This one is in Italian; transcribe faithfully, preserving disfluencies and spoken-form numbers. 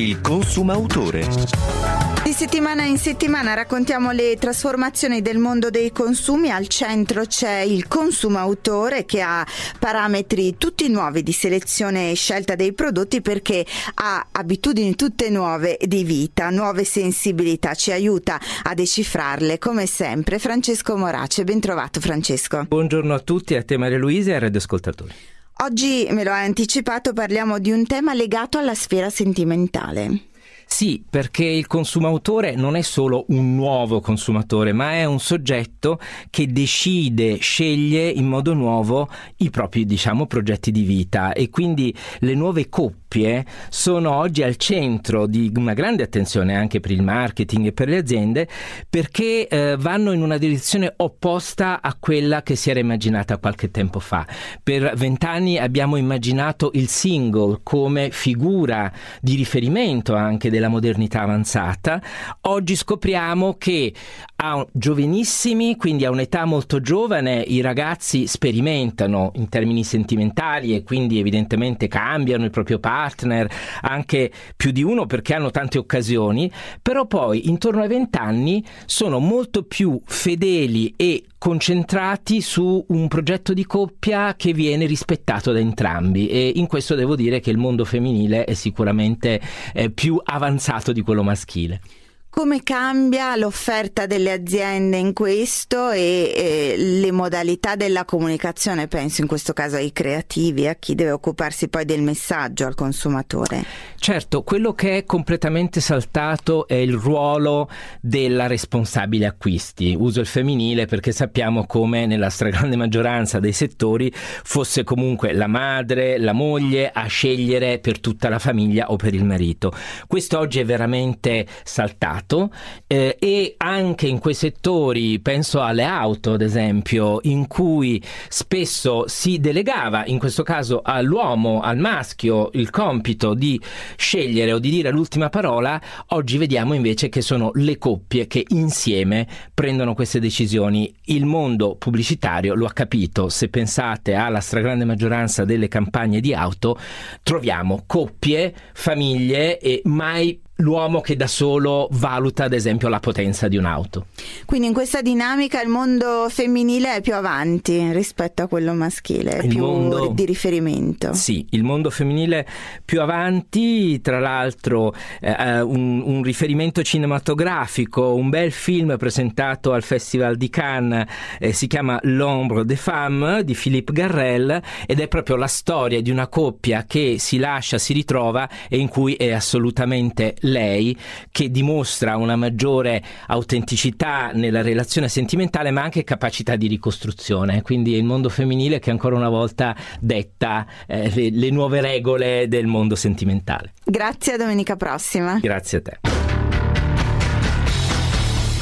Il consumautore. Di settimana in settimana raccontiamo le trasformazioni del mondo dei consumi. Al centro c'è il consumautore, che ha parametri tutti nuovi di selezione e scelta dei prodotti, perché ha abitudini tutte nuove di vita, nuove sensibilità. Ci aiuta a decifrarle come sempre Francesco Morace. Ben trovato, Francesco. Buongiorno a tutti, a te Maria Luisa e ai radioascoltatori. Oggi, me lo hai anticipato, parliamo di un tema legato alla sfera sentimentale. Sì, perché il consumatore non è solo un nuovo consumatore, ma è un soggetto che decide, sceglie in modo nuovo i propri, diciamo, progetti di vita, e quindi le nuove coppie sono oggi al centro di una grande attenzione anche per il marketing e per le aziende, perché eh, vanno in una direzione opposta a quella che si era immaginata qualche tempo fa. Per vent'anni abbiamo immaginato il single come figura di riferimento anche della modernità avanzata. Oggi scopriamo che a giovanissimi, quindi a un'età molto giovane, i ragazzi sperimentano in termini sentimentali e quindi evidentemente cambiano il proprio partner, anche più di uno perché hanno tante occasioni, però poi intorno ai vent'anni sono molto più fedeli e concentrati su un progetto di coppia che viene rispettato da entrambi, e in questo devo dire che il mondo femminile è sicuramente eh, più avanzato di quello maschile. Come cambia l'offerta delle aziende in questo e, e le modalità della comunicazione? Penso in questo caso ai creativi, a chi deve occuparsi poi del messaggio al consumatore. Certo, quello che è completamente saltato è il ruolo della responsabile acquisti. Uso il femminile perché sappiamo come nella stragrande maggioranza dei settori fosse comunque la madre, la moglie a scegliere per tutta la famiglia o per il marito. Questo oggi è veramente saltato. Eh, e anche in quei settori, penso alle auto ad esempio, in cui spesso si delegava, in questo caso all'uomo, al maschio, il compito di scegliere o di dire l'ultima parola, oggi vediamo invece che sono le coppie che insieme prendono queste decisioni. Il mondo pubblicitario lo ha capito. Se pensate alla stragrande maggioranza delle campagne di auto, troviamo coppie, famiglie e mai l'uomo che da solo valuta ad esempio la potenza di un'auto. Quindi in questa dinamica il mondo femminile è più avanti rispetto a quello maschile, è il più mondo, di riferimento. Sì, il mondo femminile più avanti. Tra l'altro eh, un, un riferimento cinematografico, un bel film presentato al Festival di Cannes, eh, si chiama L'ombre des femmes di Philippe Garrel, ed è proprio la storia di una coppia che si lascia, si ritrova, e in cui è assolutamente lei che dimostra una maggiore autenticità nella relazione sentimentale, ma anche capacità di ricostruzione. Quindi è il mondo femminile che ancora una volta detta eh, le, le nuove regole del mondo sentimentale. Grazie, a domenica prossima. Grazie a te.